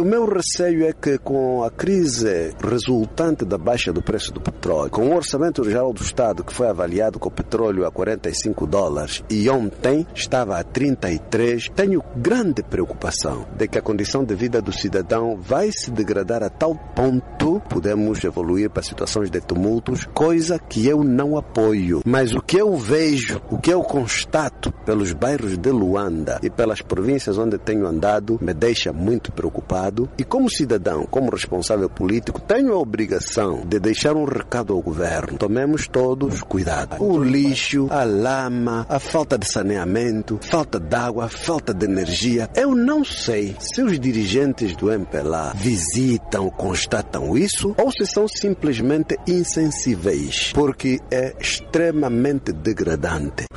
o meu receio é que com a crise resultante da baixa do preço do petróleo, com o orçamento geral do Estado que foi avaliado com o petróleo a $45 e ontem estava a 33, tenho grande preocupação de que a condição de vida do cidadão vai se degradar a tal ponto, podemos evoluir para situações de tumultos, coisa que eu não apoio. Mas o que eu vejo, o que eu constato pelos bairros de Luanda e pelas províncias onde tenho andado, me deixa muito preocupado. E como cidadão, como responsável político, tenho a obrigação de deixar um recado ao governo. Tomemos todos cuidado. O lixo, a lama, a falta de saneamento, falta de água, falta de energia. Eu não sei se os dirigentes do MPLA visitam, constatam isso, ou se são simplesmente insensíveis, porque é extremamente degradante.